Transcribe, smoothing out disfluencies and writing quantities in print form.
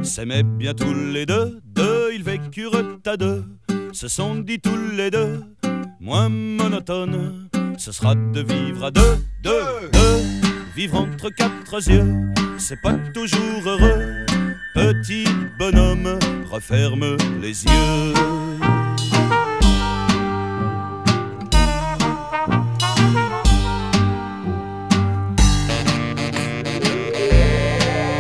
s'aimaient bien tous les deux, ils vécurent à deux, se sont dit tous les deux, moins monotone, ce sera de vivre à deux, vivre entre quatre yeux, c'est pas toujours heureux, petit bonhomme, referme les yeux.